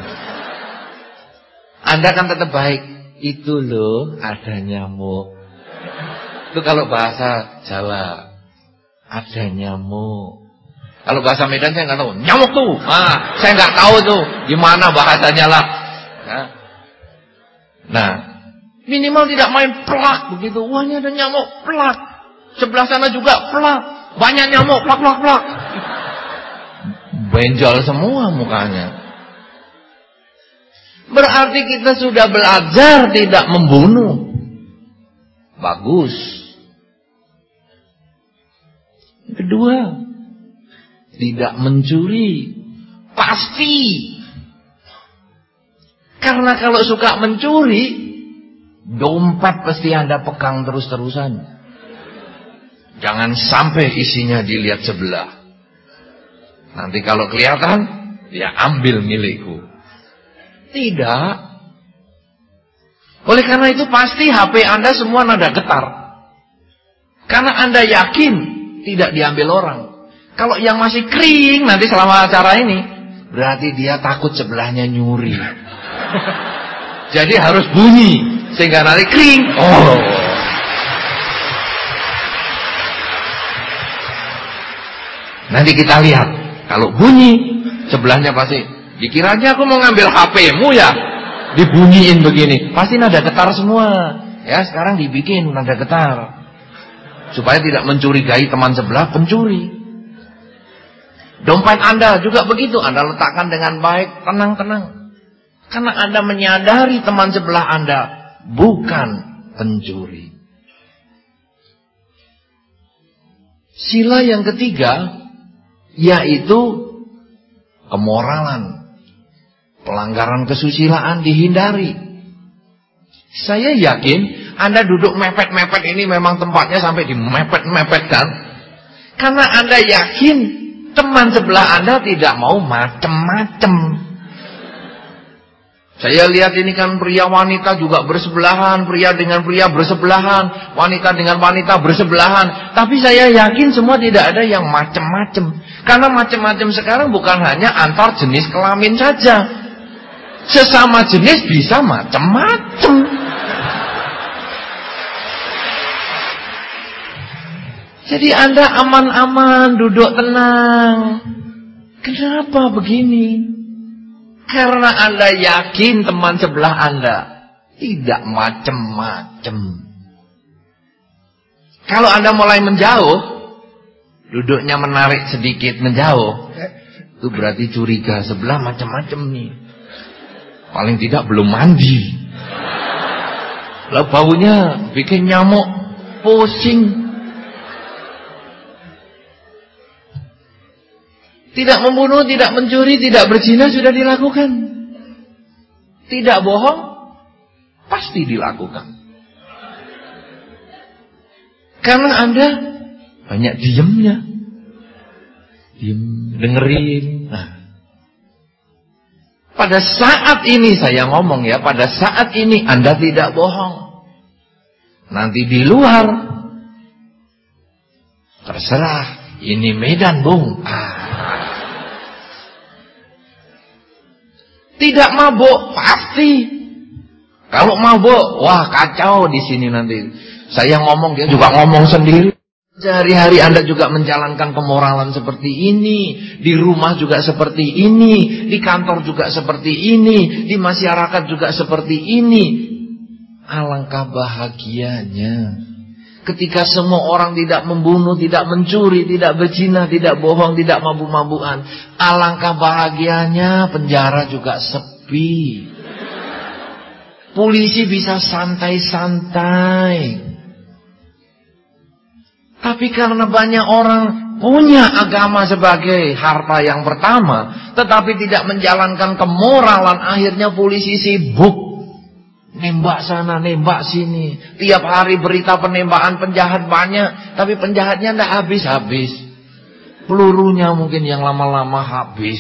Speaker 1: Anda kan tetap baik. Itu loh, ada nyamuk. Itu kalau bahasa Jawa, ada nyamuk. Kalau bahasa Medan saya nggak tahu. Nyamuk tuh, saya nggak tahu tuh gimana bahasanya lah. Nah, minimal tidak main plak begitu. Wah, ini ada nyamuk, plak. Sebelah sana juga plak. Banyak nyamuk, plak, plak, plak. Benjol semua mukanya. Berarti kita sudah belajar tidak membunuh. Bagus. Kedua, tidak mencuri. Pasti. Karena kalau suka mencuri, dompet pasti Anda pegang terus-terusan. Jangan sampai isinya dilihat sebelah. Nanti kalau kelihatan, ya ambil milikku. Tidak. Oleh karena itu pasti HP Anda semua nada getar. Karena Anda yakin tidak diambil orang. Kalau yang masih kering nanti selama acara ini, berarti dia takut sebelahnya nyuri. Jadi harus bunyi sehingga nanti kering. Oh. Nanti kita lihat. Kalau bunyi sebelahnya pasti dikiranya aku mau ngambil HP-mu ya, dibunyiin begini, pasti nada getar semua. Ya sekarang dibikin nada getar supaya tidak mencurigai teman sebelah pencuri. Dompet Anda juga begitu, Anda letakkan dengan baik, tenang-tenang. Karena Anda menyadari teman sebelah Anda bukan pencuri. Sila yang ketiga yaitu kemoralan. Pelanggaran kesusilaan dihindari. Saya yakin Anda duduk mepet-mepet ini memang tempatnya sampai di mepet-mepetkan. Karena Anda yakin teman sebelah Anda tidak mau macem-macem. Saya lihat ini kan pria wanita juga bersebelahan, pria dengan pria bersebelahan, wanita dengan wanita bersebelahan. Tapi saya yakin semua tidak ada yang macem-macem. Karena macem-macem sekarang bukan hanya antar jenis kelamin saja. Sesama jenis bisa macam-macam. Jadi Anda aman-aman, duduk tenang. Kenapa begini? Karena Anda yakin teman sebelah Anda tidak macam-macam. Kalau Anda mulai menjauh, duduknya menarik sedikit menjauh, itu berarti curiga sebelah macam-macam nih. Paling tidak belum mandi. Lah baunya bikin nyamuk pusing. Tidak membunuh, tidak mencuri, tidak berzina sudah dilakukan. Tidak bohong pasti dilakukan. Karena Anda banyak diamnya. Diam, dengerin. Nah, pada saat ini saya ngomong ya, pada saat ini Anda tidak bohong. Nanti di luar terserah, ini Medan, Bung. Tidak mabuk pasti. Kalau mabuk, wah kacau di sini nanti. Saya ngomong, dia juga ngomong sendiri. Sehari-hari Anda juga menjalankan kemoralan seperti ini. Di rumah juga seperti ini. Di kantor juga seperti ini. Di masyarakat juga seperti ini. Alangkah bahagianya ketika semua orang tidak membunuh, tidak mencuri, tidak berzina, tidak bohong, tidak mabuk-mabukan. Alangkah bahagianya penjara juga sepi. Polisi bisa santai-santai. Tapi karena banyak orang punya agama sebagai harta yang pertama, tetapi tidak menjalankan kemoralan, akhirnya polisi sibuk. Nembak sana, nembak sini. Tiap hari berita penembakan penjahat banyak, tapi penjahatnya tidak habis-habis. Pelurunya mungkin yang lama-lama habis.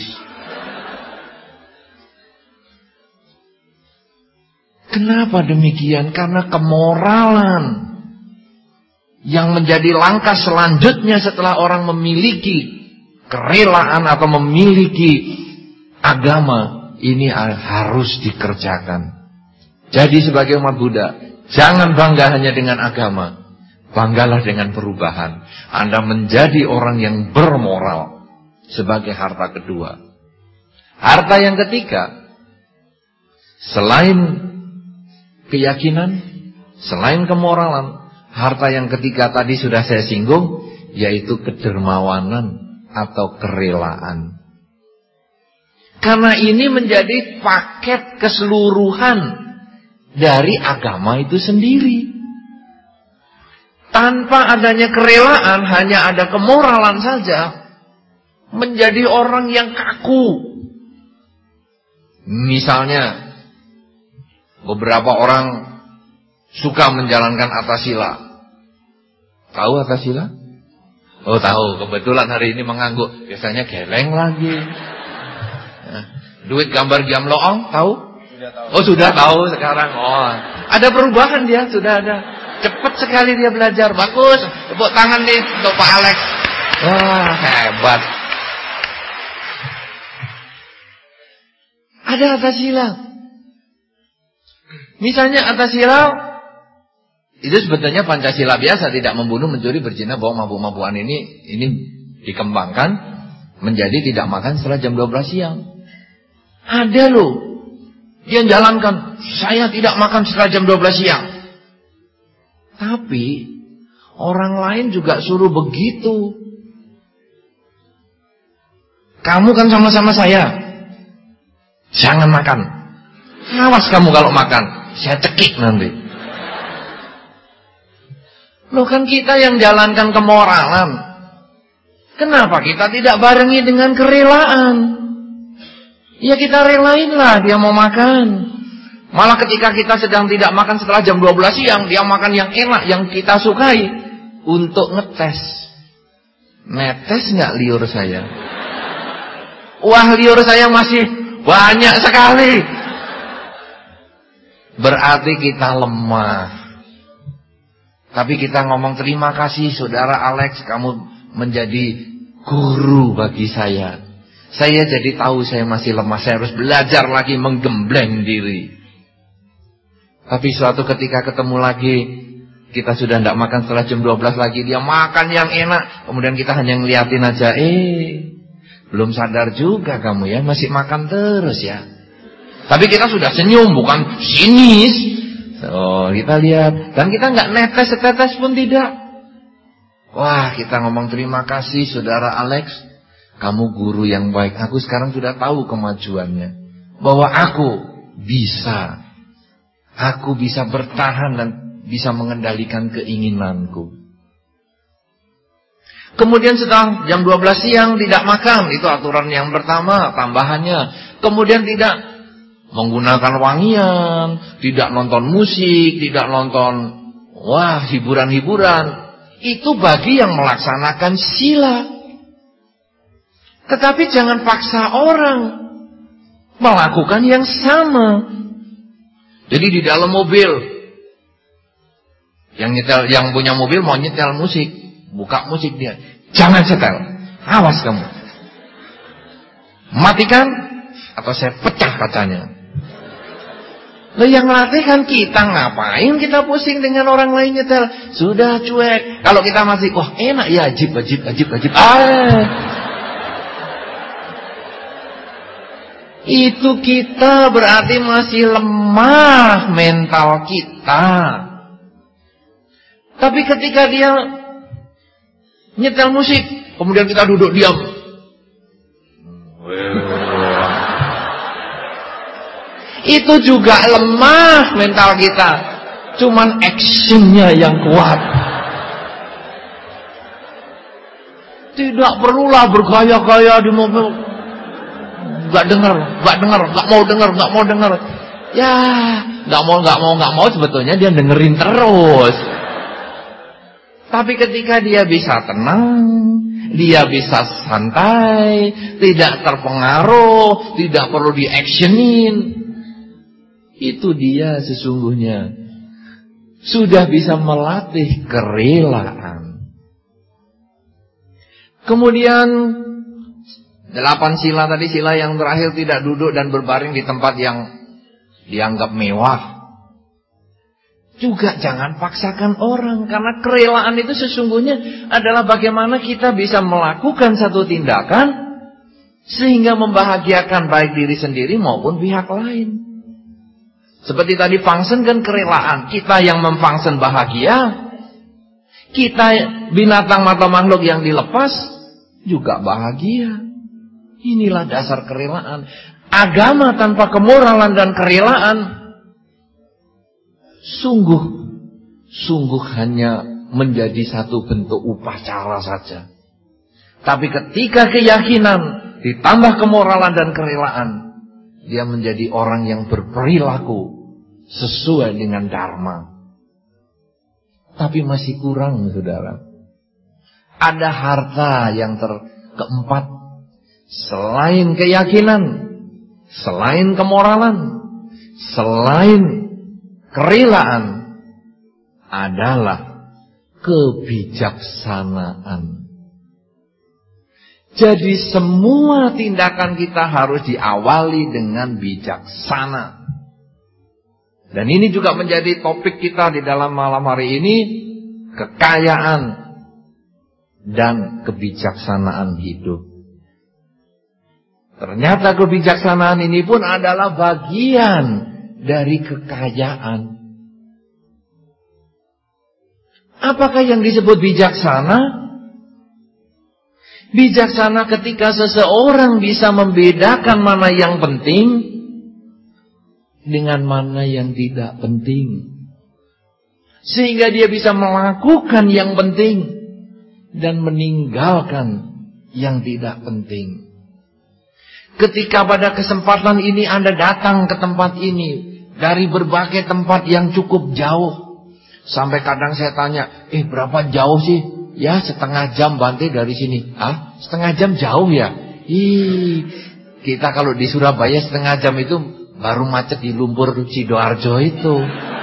Speaker 1: Kenapa demikian? Karena kemoralan yang menjadi langkah selanjutnya setelah orang memiliki kerelaan atau memiliki agama, ini harus dikerjakan. Jadi sebagai umat Buddha, jangan bangga hanya dengan agama, banggalah dengan perubahan. Anda menjadi orang yang bermoral sebagai harta kedua. Harta yang ketiga, selain keyakinan, selain kemoralan, harta yang ketiga tadi sudah saya singgung, yaitu kedermawanan atau kerelaan. Karena ini menjadi paket keseluruhan dari agama itu sendiri. Tanpa adanya kerelaan, hanya ada kemoralan saja, menjadi orang yang kaku. Misalnya, beberapa orang suka menjalankan atasila. Tahu atasila? Oh tahu, kebetulan hari ini mengangguk. Biasanya geleng lagi. Nah, duit gambar Giamloong, tahu? Oh sudah tahu sekarang. Oh, ada perubahan dia, sudah ada. Cepat sekali dia belajar. Bagus. Tepuk tangan nih untuk Pak Alex. Wah, hebat. Ada atasila. Misalnya atasila itu sebetulnya Pancasila biasa, tidak membunuh, mencuri, berzina, bohong, mabuk-mabukan ini dikembangkan menjadi tidak makan setelah jam 12 siang. Ada loh. Dia jalankan, saya tidak makan setelah jam 12 siang. Tapi orang lain juga suruh begitu. Kamu kan sama-sama saya, jangan makan. Awas kamu kalau makan, saya cekik nanti. Loh kan kita yang jalankan kemoralan. Kenapa kita tidak barengi dengan kerelaan? Ya kita relainlah dia mau makan. Malah ketika kita sedang tidak makan setelah jam 12 siang, dia makan yang enak, yang kita sukai. Untuk ngetes. Netes gak liur saya? Wah liur saya masih banyak sekali. Berarti kita lemah. Tapi kita ngomong terima kasih saudara Alex, kamu menjadi guru bagi saya. Saya jadi tahu saya masih lemah, saya harus belajar lagi menggembleng diri. Tapi suatu ketika ketemu lagi, kita sudah tidak makan setelah jam 12 lagi, dia makan yang enak, kemudian kita hanya ngeliatin aja, belum sadar juga kamu ya, masih makan terus ya. Tapi kita sudah senyum, bukan sinis. Oh, kita lihat, dan kita nggak netes setetes pun tidak. Wah, kita ngomong terima kasih saudara Alex. Kamu guru yang baik. Aku sekarang sudah tahu kemajuannya. Bahwa aku bisa. Aku bisa bertahan dan bisa mengendalikan keinginanku. Kemudian setelah jam 12 siang tidak makan, itu aturan yang pertama, tambahannya. Kemudian tidak menggunakan wangian, tidak nonton musik, tidak nonton hiburan-hiburan. Itu bagi yang melaksanakan sila. Tetapi jangan paksa orang melakukan yang sama. Jadi di dalam mobil, yang punya mobil mau nyetel musik, buka musik dia, jangan setel, awas kamu, matikan atau saya pecah kacanya. Lah yang ngelatih kan kita, ngapain kita pusing dengan orang lain nyetel? Sudah cuek. Kalau kita masih enak ya, ajib. Itu kita berarti masih lemah mental kita. Tapi ketika dia nyetel musik, kemudian kita duduk diam, itu juga lemah mental kita. Cuman actionnya yang kuat. Tidak perlulah bergaya-gaya di mobil. Gak mau dengar. Ya, gak mau sebetulnya dia dengerin terus. Tapi ketika dia bisa tenang, dia bisa santai, tidak terpengaruh, tidak perlu di-actionin, itu dia sesungguhnya sudah bisa melatih kerelaan. Kemudian 8 sila tadi, sila yang terakhir tidak duduk dan berbaring di tempat yang dianggap mewah. Juga jangan paksakan orang, karena kerelaan itu sesungguhnya adalah bagaimana kita bisa melakukan satu tindakan sehingga membahagiakan baik diri sendiri maupun pihak lain. Seperti tadi function kan kerelaan, kita yang memfunction bahagia, kita binatang atau makhluk yang dilepas juga bahagia. Inilah dasar kerelaan. Agama tanpa kemoralan dan kerelaan sungguh hanya menjadi satu bentuk upacara saja. Tapi ketika keyakinan ditambah kemoralan dan kerelaan, dia menjadi orang yang berperilaku sesuai dengan dharma. Tapi masih kurang, saudara. Ada harta yang keempat. Selain keyakinan, selain kemoralan, selain kerelaan, adalah kebijaksanaan. Jadi semua tindakan kita harus diawali dengan bijaksana. Dan ini juga menjadi topik kita di dalam malam hari ini, kekayaan dan kebijaksanaan hidup. Ternyata kebijaksanaan ini pun adalah bagian dari kekayaan. Apakah yang disebut bijaksana? Bijaksana ketika seseorang bisa membedakan mana yang penting dengan mana yang tidak penting. Sehingga dia bisa melakukan yang penting dan meninggalkan yang tidak penting. Ketika pada kesempatan ini Anda datang ke tempat ini dari berbagai tempat yang cukup jauh, sampai kadang saya tanya, berapa jauh sih? Ya 1/2 jam Bante dari sini. Setengah jam jauh ya? Kita kalau di Surabaya 1/2 jam itu baru macet di Lumpur Sidoarjo itu.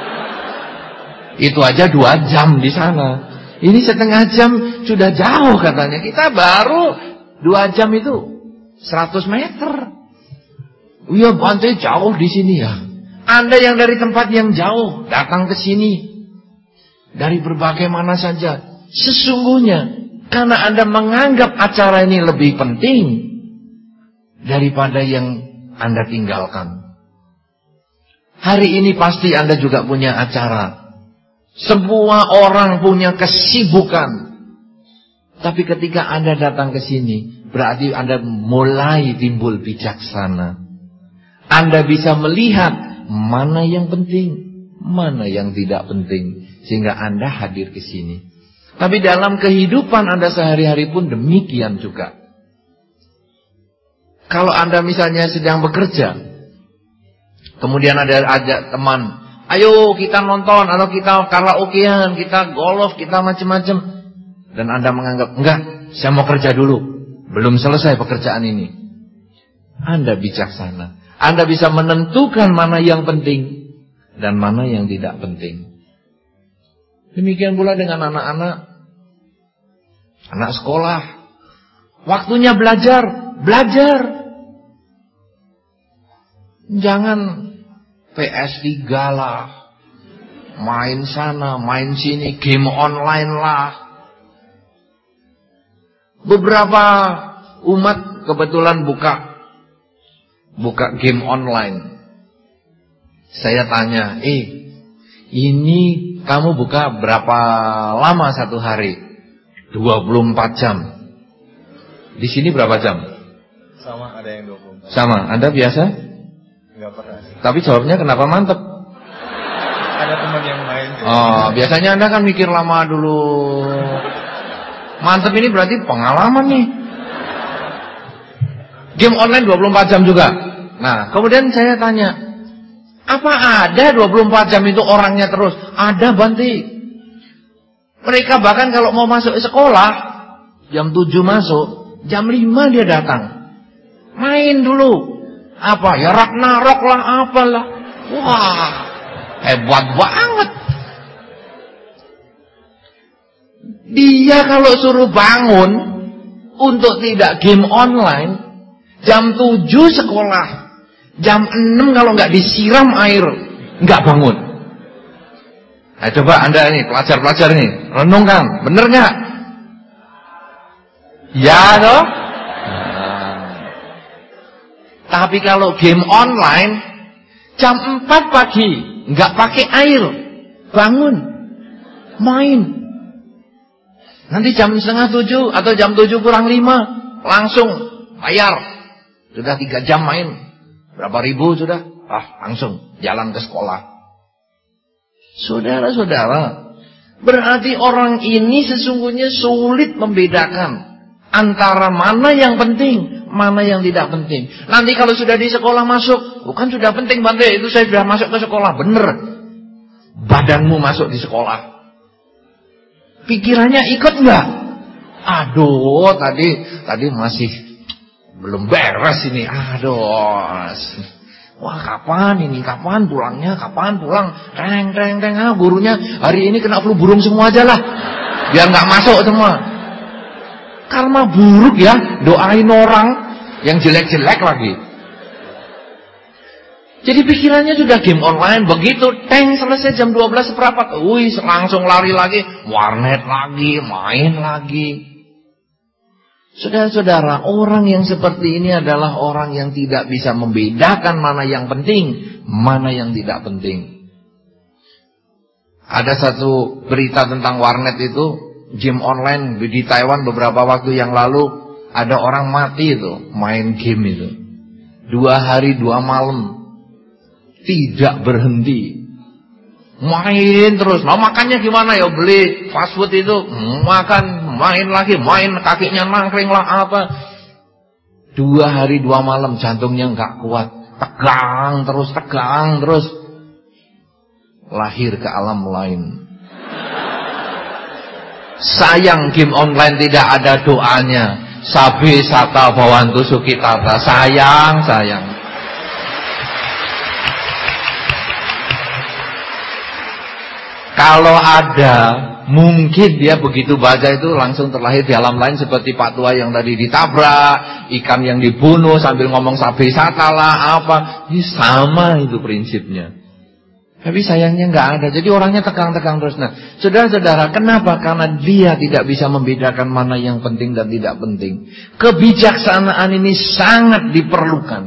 Speaker 1: Itu aja 2 jam di sana. Ini 1/2 jam sudah jauh katanya. Kita baru 2 jam itu 100 meter. Iya Bante jauh di sini ya. Anda yang dari tempat yang jauh datang ke sini dari berbagai mana saja, sesungguhnya karena Anda menganggap acara ini lebih penting daripada yang Anda tinggalkan. Hari ini pasti Anda juga punya acara. Semua orang punya kesibukan. Tapi ketika Anda datang ke sini, berarti Anda mulai timbul bijaksana. Anda bisa melihat mana yang penting, mana yang tidak penting, sehingga Anda hadir ke sini. Tapi dalam kehidupan Anda sehari-hari pun demikian juga. Kalau Anda misalnya sedang bekerja, kemudian ada ajak teman, ayo kita nonton, atau kita karaokean, kita golf, kita macam-macam, dan Anda menganggap, enggak, saya mau kerja dulu, belum selesai pekerjaan ini. Anda bijaksana. Anda bisa menentukan mana yang penting dan mana yang tidak penting. Demikian pula dengan anak-anak, anak sekolah. Waktunya belajar, belajar. Jangan PS3 lah, main sana, main sini, game online lah. Beberapa umat kebetulan buka game online. Saya tanya, ini kamu buka berapa lama satu hari? 24 jam. Di sini berapa jam?
Speaker 2: Sama, ada yang 24.
Speaker 1: Sama, Anda biasa?
Speaker 2: Enggak pernah sih.
Speaker 1: Tapi jawabnya kenapa mantep?
Speaker 2: Ada teman yang main.
Speaker 1: Oh, biasanya Anda kan mikir lama dulu. Mantep ini berarti pengalaman nih. Game online 24 jam juga. Nah, kemudian saya tanya, apa ada 24 jam itu orangnya terus? Ada, Banti. Mereka bahkan kalau mau masuk sekolah, jam 7 masuk, jam 5 dia datang. Main dulu. Apa? Ya Ragnarok lah, apalah. Wah, hebat banget. Dia kalau suruh bangun untuk tidak game online, jam 7 sekolah. Jam 6 kalau nggak disiram air, nggak bangun. Nah, coba Anda ini, pelajar-pelajar ini, renungkan, bener nggak? Ya toh? Tapi kalau game online, jam 4 pagi, nggak pakai air, bangun, main. Nanti jam setengah 7 atau jam 7 kurang 5, langsung bayar. Sudah 3 jam main. Berapa ribu sudah? Langsung jalan ke sekolah. Saudara-saudara, berarti orang ini sesungguhnya sulit membedakan antara mana yang penting, mana yang tidak penting. Nanti kalau sudah di sekolah masuk, bukan sudah penting Bante, itu saya sudah masuk ke sekolah. Bener, badanmu masuk di sekolah. Pikirannya ikut enggak? Aduh, tadi masih belum beres ini. Aduh. Wah, kapan ini? Kapan pulangnya? Kapan pulang? Reng. Gurunya hari ini kena flu burung semua aja lah. Biar enggak masuk semua. Karma buruk ya, doain orang yang jelek-jelek lagi. Jadi pikirannya sudah game online, begitu selesai jam 12 seperempat, langsung lari lagi, warnet lagi, main lagi. Saudara-saudara, orang yang seperti ini adalah orang yang tidak bisa membedakan mana yang penting, mana yang tidak penting. Ada satu berita tentang warnet itu, game online di Taiwan beberapa waktu yang lalu, ada orang mati itu, main game itu. 2 hari 2 malam. Tidak berhenti. Main terus. Nah, makannya gimana ya? Beli fast food itu, makan, main lagi, main, kakinya nangkring lah apa. 2 hari 2 malam jantungnya enggak kuat. Tegang terus. Lahir ke alam lain. Sayang game online tidak ada doanya. Sabi sata bawantu sukitata. Sayang. Kalau ada, mungkin dia begitu baca itu langsung terlahir di alam lain seperti Pak Tua yang tadi ditabrak, ikan yang dibunuh sambil ngomong sabi sata lah apa. Ini sama itu prinsipnya. Tapi sayangnya nggak ada. Jadi orangnya tegang terus. Nah, saudara-saudara, kenapa? Karena dia tidak bisa membedakan mana yang penting dan tidak penting. Kebijaksanaan ini sangat diperlukan.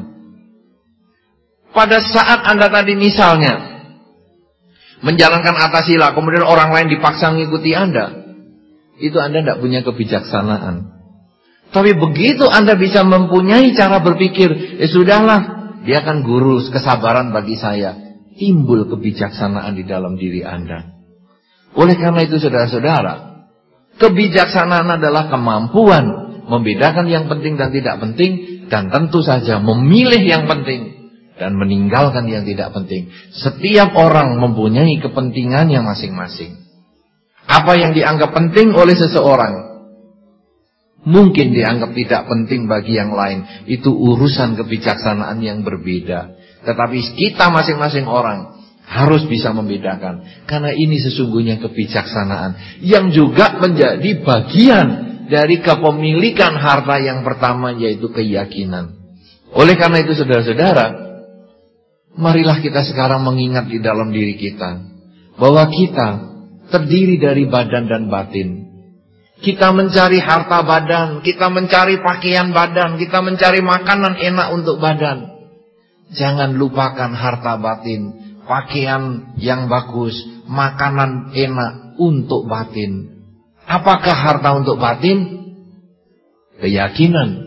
Speaker 1: Pada saat Anda tadi misalnya menjalankan atasila, kemudian orang lain dipaksa mengikuti Anda, itu Anda tidak punya kebijaksanaan. Tapi begitu Anda bisa mempunyai cara berpikir, sudahlah, dia kan guru kesabaran bagi saya. timbul kebijaksanaan di dalam diri Anda. Oleh karena itu saudara-saudara, kebijaksanaan adalah kemampuan membedakan yang penting dan tidak penting, dan tentu saja memilih yang penting dan meninggalkan yang tidak penting. Setiap orang mempunyai kepentingannya masing-masing. Apa yang dianggap penting oleh seseorang mungkin dianggap tidak penting bagi yang lain. Itu urusan kebijaksanaan yang berbeda. Tetapi kita masing-masing orang harus bisa membedakan. Karena ini sesungguhnya kebijaksanaan yang juga menjadi bagian dari kepemilikan harta yang pertama, yaitu keyakinan. Oleh karena itu saudara-saudara, marilah kita sekarang mengingat di dalam diri kita bahwa kita terdiri dari badan dan batin. Kita mencari harta badan, kita mencari pakaian badan, kita mencari makanan enak untuk badan. Jangan lupakan harta batin, pakaian yang bagus, makanan enak untuk batin. Apakah harta untuk batin? Keyakinan,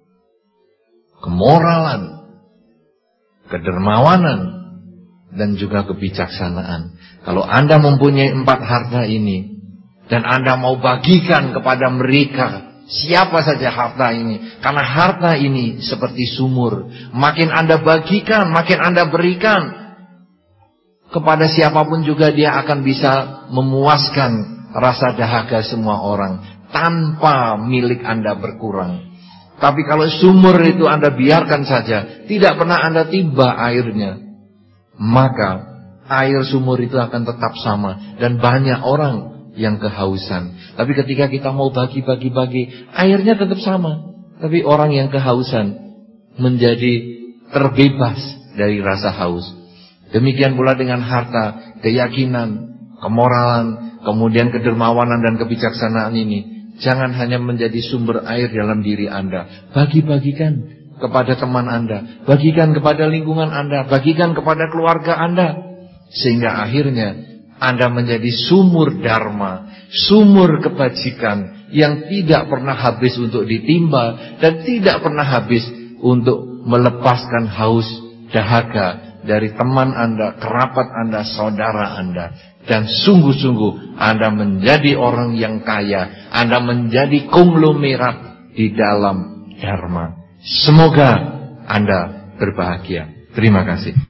Speaker 1: kemoralan, kedermawanan, dan juga kebijaksanaan. Kalau Anda mempunyai 4 harta ini dan Anda mau bagikan kepada mereka, siapa saja harta ini, karena harta ini seperti sumur. Makin Anda bagikan, makin Anda berikan kepada siapapun juga, dia akan bisa memuaskan rasa dahaga semua orang tanpa milik Anda berkurang. Tapi kalau sumur itu Anda biarkan saja, tidak pernah Anda tiba airnya, maka air sumur itu akan tetap sama dan banyak orang yang kehausan. Tapi ketika kita mau bagi-bagi, airnya tetap sama. Tapi orang yang kehausan menjadi terbebas dari rasa haus. Demikian pula dengan harta, keyakinan, kemoralan, kemudian kedermawanan dan kebijaksanaan ini. Jangan hanya menjadi sumber air dalam diri Anda. Bagi-bagikan kepada teman Anda, bagikan kepada lingkungan Anda, bagikan kepada keluarga Anda. Sehingga akhirnya Anda menjadi sumur dharma, sumur kebajikan yang tidak pernah habis untuk ditimba dan tidak pernah habis untuk melepaskan haus dahaga dari teman Anda, kerabat Anda, saudara Anda. Dan sungguh-sungguh Anda menjadi orang yang kaya, Anda menjadi konglomerat di dalam dharma. Semoga Anda berbahagia. Terima kasih.